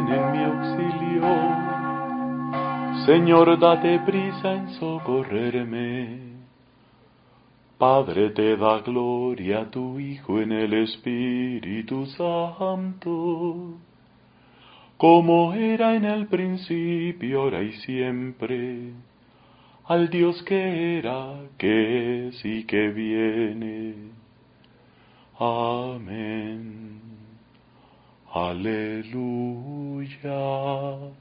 ven en mi auxilio. Señor, date prisa en socorrerme. Padre, te da gloria a tu Hijo en el Espíritu Santo, como era en el principio, ahora y siempre, al Dios que era, que es y que viene. Amén. Aleluya.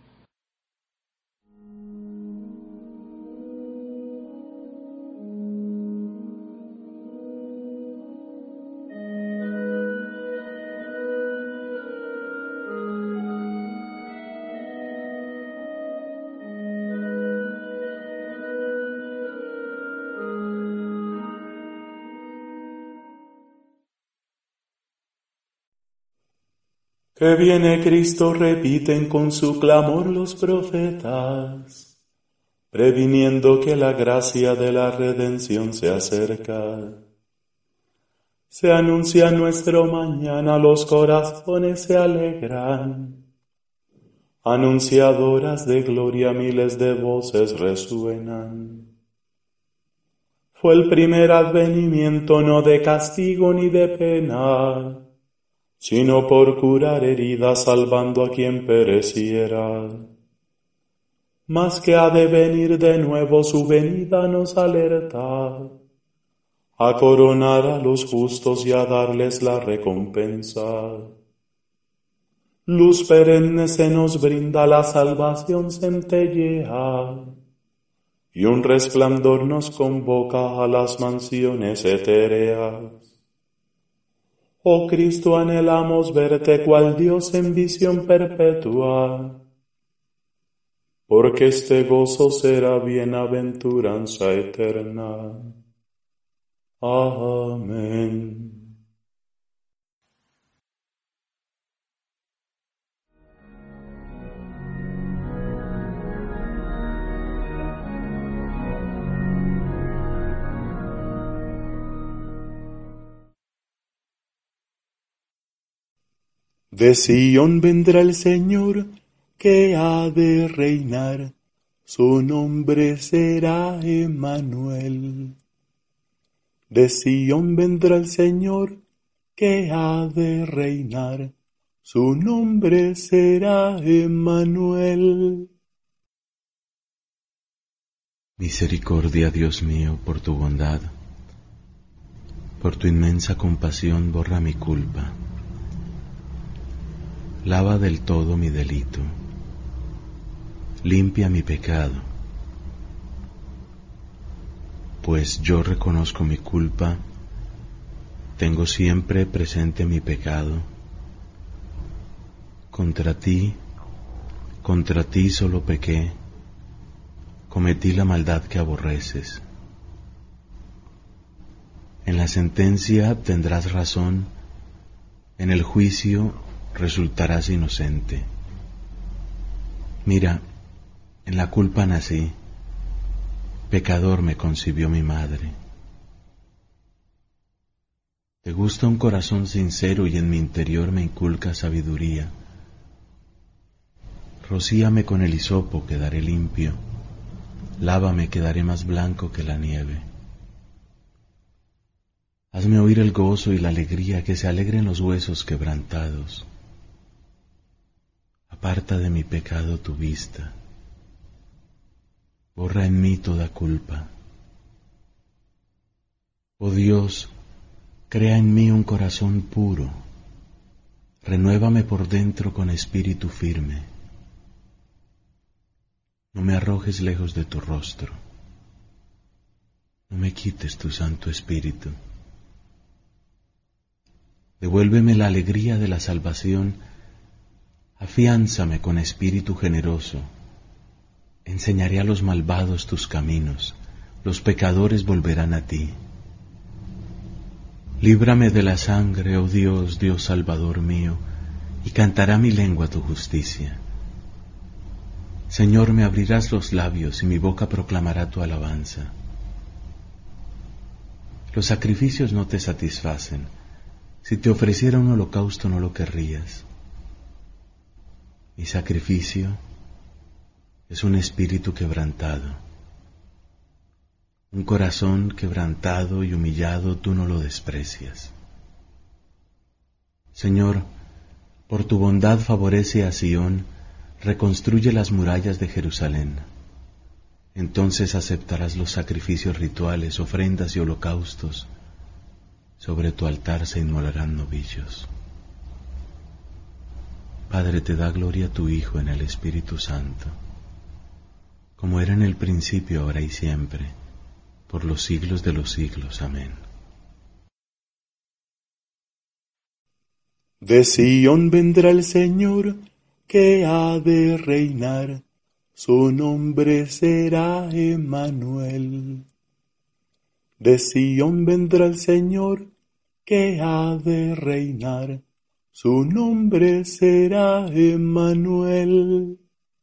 Que viene Cristo, repiten con su clamor los profetas, previniendo que la gracia de la redención se acerca. Se anuncia nuestro mañana, los corazones se alegran. Anunciadoras de gloria, miles de voces resuenan. Fue el primer advenimiento, no de castigo ni de pena, sino por curar heridas, salvando a quien pereciera. Mas que ha de venir de nuevo, su venida nos alerta, a coronar a los justos y a darles la recompensa. Luz perenne se nos brinda, la salvación centellea, y un resplandor nos convoca a las mansiones etéreas. Oh Cristo, anhelamos verte cual Dios en visión perpetua, porque este gozo será bienaventuranza eterna. Amén. De Sión vendrá el Señor, que ha de reinar, su nombre será Emmanuel. De Sión vendrá el Señor, que ha de reinar, su nombre será Emmanuel. Misericordia, Dios mío, por tu bondad, por tu inmensa compasión, borra mi culpa. Lava del todo mi delito, limpia mi pecado, pues yo reconozco mi culpa, tengo siempre presente mi pecado. Contra ti solo pequé, cometí la maldad que aborreces. En la sentencia tendrás razón, en el juicio resultarás inocente. Mira, en la culpa nací, pecador me concibió mi madre. Te gusta un corazón sincero y en mi interior me inculca sabiduría. Rocíame con el hisopo, quedaré limpio, lávame, quedaré más blanco que la nieve. Hazme oír el gozo y la alegría, que se alegren los huesos quebrantados. Aparta de mi pecado tu vista, borra en mí toda culpa. Oh Dios, crea en mí un corazón puro, renuévame por dentro con espíritu firme. No me arrojes lejos de tu rostro, no me quites tu Santo Espíritu. Devuélveme la alegría de la salvación, afiánzame con espíritu generoso. Enseñaré a los malvados tus caminos, los pecadores volverán a ti. Líbrame de la sangre, oh Dios, Dios Salvador mío, y cantará mi lengua tu justicia. Señor, me abrirás los labios y mi boca proclamará tu alabanza. Los sacrificios no te satisfacen. Si te ofreciera un holocausto no lo querrías. Mi sacrificio es un espíritu quebrantado. Un corazón quebrantado y humillado tú no lo desprecias. Señor, por tu bondad favorece a Sión, reconstruye las murallas de Jerusalén. Entonces aceptarás los sacrificios rituales, ofrendas y holocaustos. Sobre tu altar se inmolarán novillos. Padre, te da gloria tu Hijo en el Espíritu Santo, como era en el principio, ahora y siempre, por los siglos de los siglos. Amén. De Sión vendrá el Señor, que ha de reinar. Su nombre será Emmanuel. De Sión vendrá el Señor, que ha de reinar. Su nombre será Emmanuel.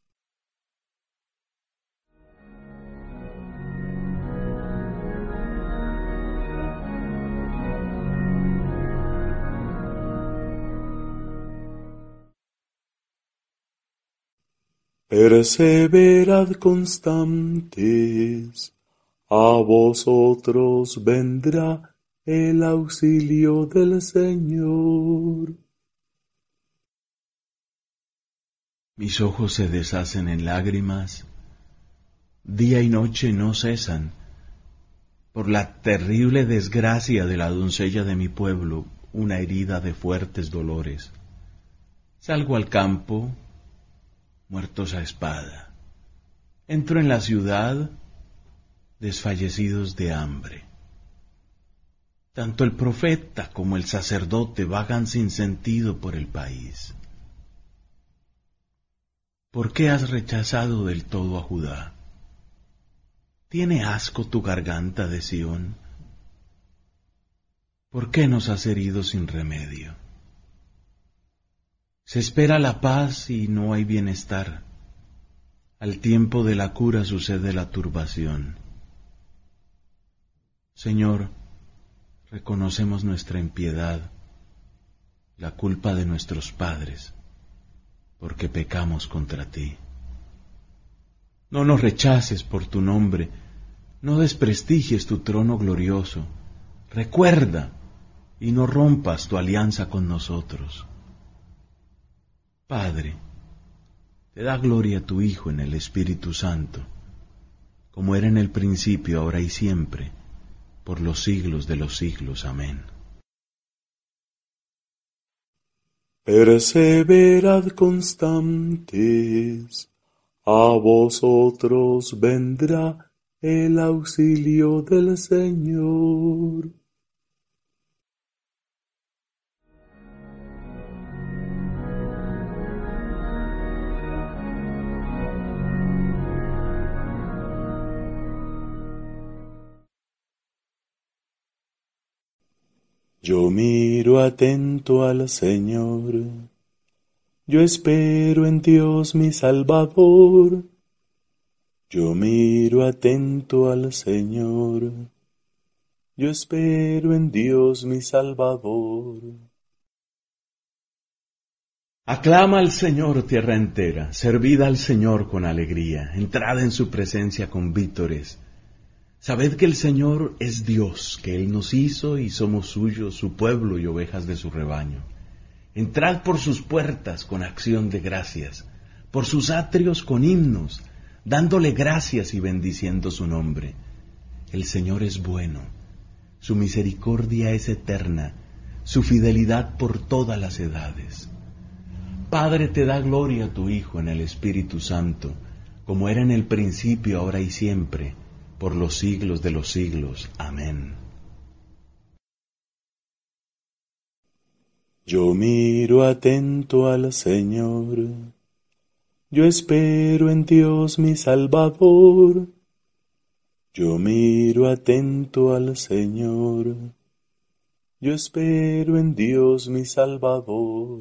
Perseverad constantes, a vosotros vendrá el auxilio del Señor. Mis ojos se deshacen en lágrimas, día y noche no cesan, por la terrible desgracia de la doncella de mi pueblo, una herida de fuertes dolores. Salgo al campo, muertos a espada. Entro en la ciudad, desfallecidos de hambre. Tanto el profeta como el sacerdote vagan sin sentido por el país. ¿Por qué has rechazado del todo a Judá? ¿Tiene asco tu garganta de Sión? ¿Por qué nos has herido sin remedio? Se espera la paz y no hay bienestar. Al tiempo de la cura sucede la turbación. Señor, reconocemos nuestra impiedad, la culpa de nuestros padres, porque pecamos contra ti. No nos rechaces por tu nombre, no desprestigies tu trono glorioso. Recuerda y no rompas tu alianza con nosotros. Padre, te da gloria a tu Hijo en el Espíritu Santo, como era en el principio, ahora y siempre, por los siglos de los siglos. Amén. Perseverad constantes, a vosotros vendrá el auxilio del Señor. Yo miro atento al Señor, yo espero en Dios mi Salvador. Yo miro atento al Señor, yo espero en Dios mi Salvador. Aclama al Señor, tierra entera, servid al Señor con alegría, entrad en su presencia con vítores. Sabed que el Señor es Dios, que Él nos hizo y somos suyos, su pueblo y ovejas de su rebaño. Entrad por sus puertas con acción de gracias, por sus atrios con himnos, dándole gracias y bendiciendo su nombre. El Señor es bueno, su misericordia es eterna, su fidelidad por todas las edades. Padre, te da gloria a tu Hijo en el Espíritu Santo, como era en el principio, ahora y siempre, por los siglos de los siglos. Amén. Yo miro atento al Señor, yo espero en Dios mi Salvador. Yo miro atento al Señor, yo espero en Dios mi Salvador.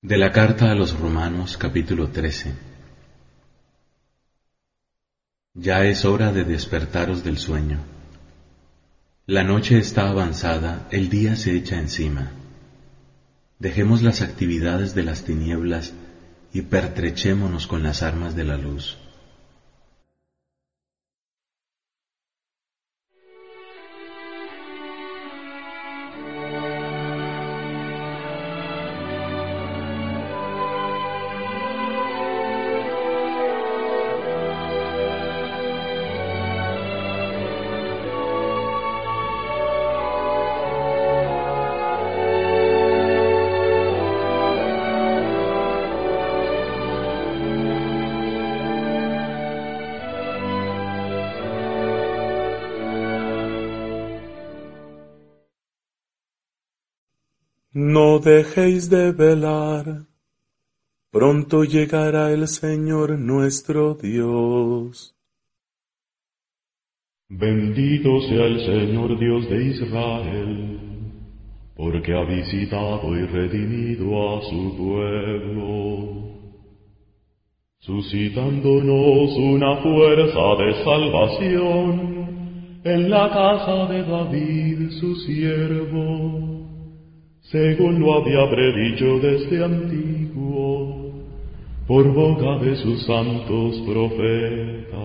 De la carta a los Romanos, capítulo 13. Ya es hora de despertaros del sueño. La noche está avanzada, el día se echa encima. Dejemos las actividades de las tinieblas y pertrechémonos con las armas de la luz. No dejéis de velar, pronto llegará el Señor nuestro Dios. Bendito sea el Señor Dios de Israel, porque ha visitado y redimido a su pueblo, suscitándonos una fuerza de salvación en la casa de David su siervo, según lo había predicho desde antiguo, por boca de sus santos profetas.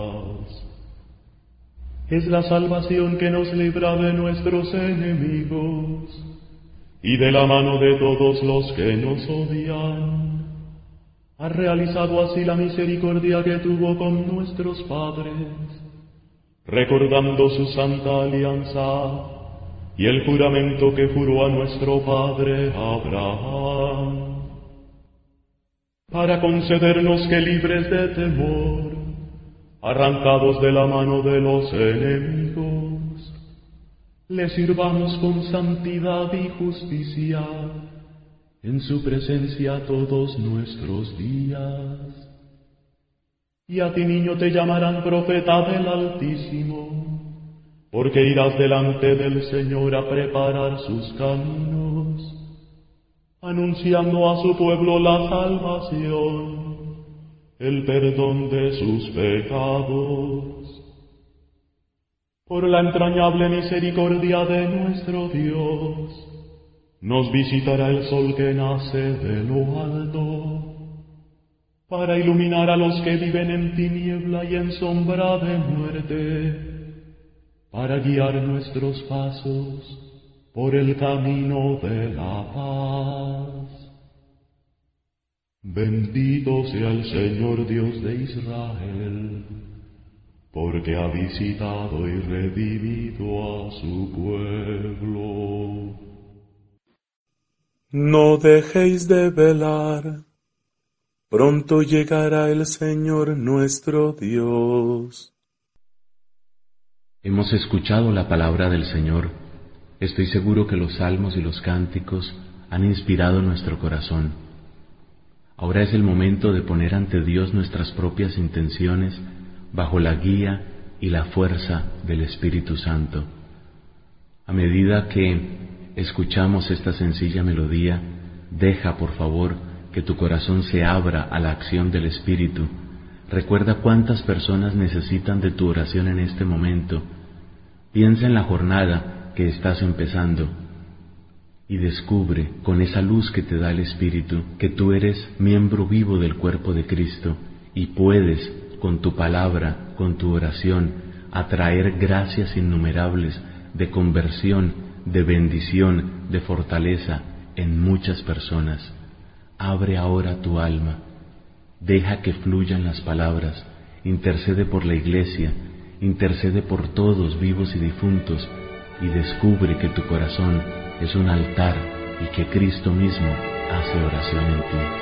Es la salvación que nos libra de nuestros enemigos y de la mano de todos los que nos odian. Ha realizado así la misericordia que tuvo con nuestros padres, recordando su santa alianza y el juramento que juró a nuestro padre Abraham, para concedernos que libres de temor, arrancados de la mano de los enemigos, le sirvamos con santidad y justicia en su presencia todos nuestros días. Y a ti, niño, te llamarán profeta del Altísimo, porque irás delante del Señor a preparar sus caminos, anunciando a su pueblo la salvación, el perdón de sus pecados. Por la entrañable misericordia de nuestro Dios, nos visitará el sol que nace de lo alto, para iluminar a los que viven en tiniebla y en sombra de muerte, para guiar nuestros pasos por el camino de la paz. Bendito sea el Señor Dios de Israel, porque ha visitado y redimido a su pueblo. No dejéis de velar, pronto llegará el Señor nuestro Dios. Hemos escuchado la palabra del Señor. Estoy seguro que los salmos y los cánticos han inspirado nuestro corazón. Ahora es el momento de poner ante Dios nuestras propias intenciones bajo la guía y la fuerza del Espíritu Santo. A medida que escuchamos esta sencilla melodía, deja, por favor, que tu corazón se abra a la acción del Espíritu. Recuerda cuántas personas necesitan de tu oración en este momento. Piensa en la jornada que estás empezando y descubre con esa luz que te da el Espíritu que tú eres miembro vivo del cuerpo de Cristo y puedes, con tu palabra, con tu oración, atraer gracias innumerables de conversión, de bendición, de fortaleza en muchas personas. Abre ahora tu alma. Deja que fluyan las palabras, intercede por la Iglesia, intercede por todos vivos y difuntos, y descubre que tu corazón es un altar y que Cristo mismo hace oración en ti.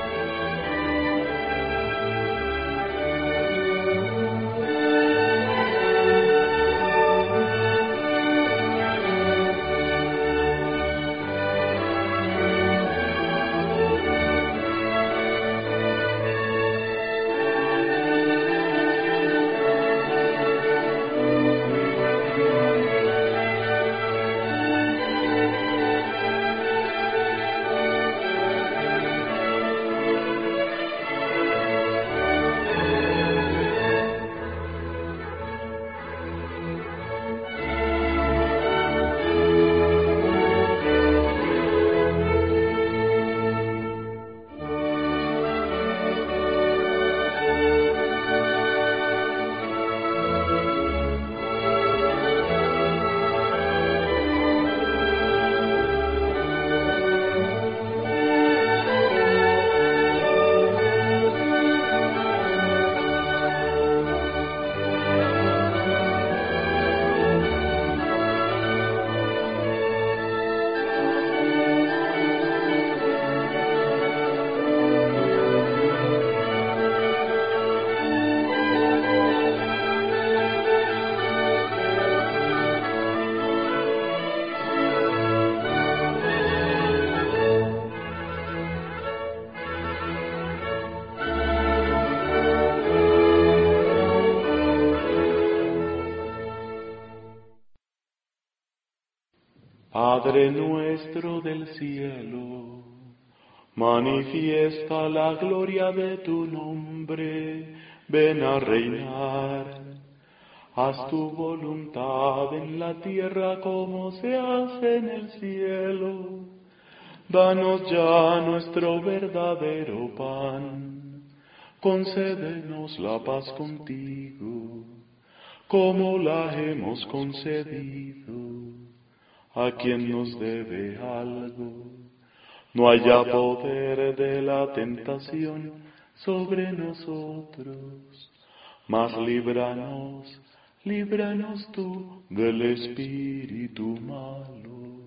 Padre nuestro del cielo, manifiesta la gloria de tu nombre, ven a reinar. Haz tu voluntad en la tierra como se hace en el cielo. Danos ya nuestro verdadero pan. Concédenos la paz contigo, como la hemos concedido a quien nos debe algo. No haya poder de la tentación sobre nosotros, mas líbranos tú del espíritu malo.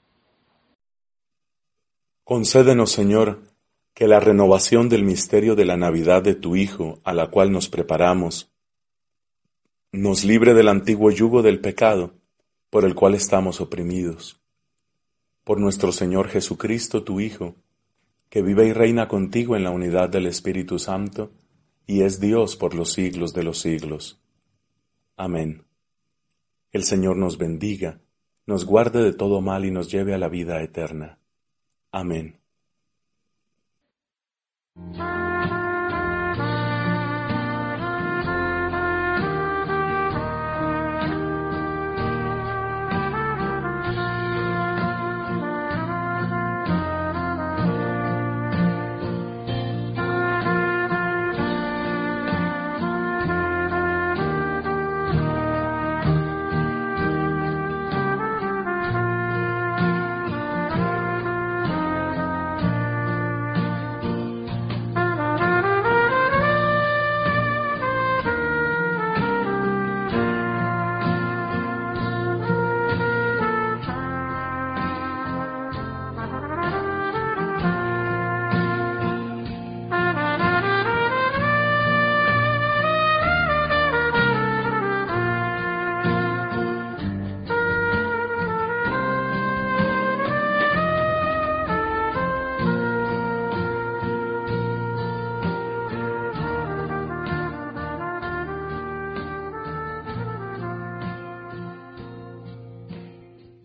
Concédenos, Señor, que la renovación del misterio de la Navidad de tu Hijo, a la cual nos preparamos, nos libre del antiguo yugo del pecado, por el cual estamos oprimidos. Por nuestro Señor Jesucristo, tu Hijo, que vive y reina contigo en la unidad del Espíritu Santo, y es Dios por los siglos de los siglos. Amén. El Señor nos bendiga, nos guarde de todo mal y nos lleve a la vida eterna. Amén.